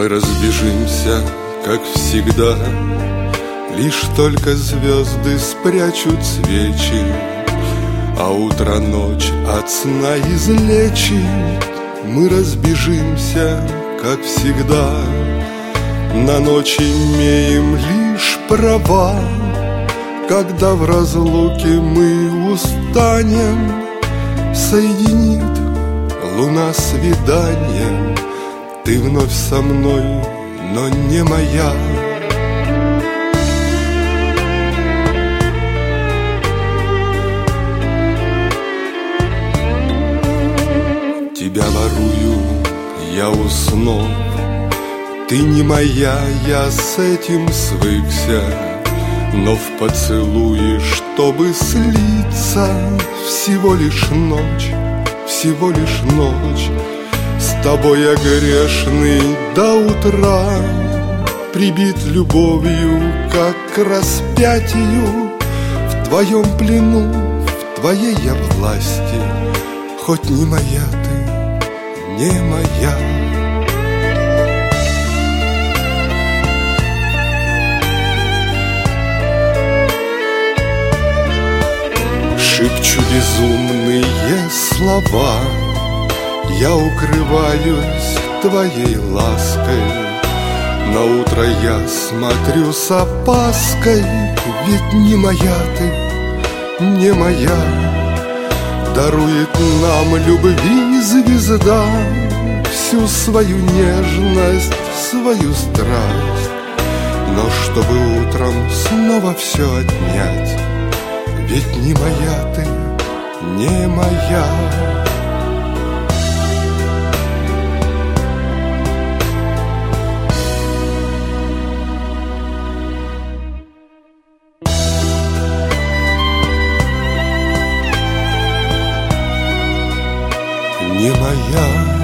Мы разбежимся, как всегда, лишь только звезды спрячут свечи, а утро ночь от сна излечит. Мы разбежимся, как всегда, на ночь имеем лишь права. Когда в разлуке мы устанем, соединит луна свиданием. Ты вновь со мной, но не моя. Тебя ворую, я уснул. Ты не моя, я с этим свыкся. Но в поцелуе, чтобы слиться, всего лишь ночь, всего лишь ночь. С тобой я грешный до утра, прибит любовью, как к распятию. В твоем плену, в твоей я власти, хоть не моя ты, не моя. Шепчу безумные слова, я укрываюсь твоей лаской. На утро я смотрю с опаской, ведь не моя ты, не моя. Дарует нам любви звезда всю свою нежность, свою страсть. Но чтобы утром снова все отнять, ведь не моя ты, не моя. Не моя.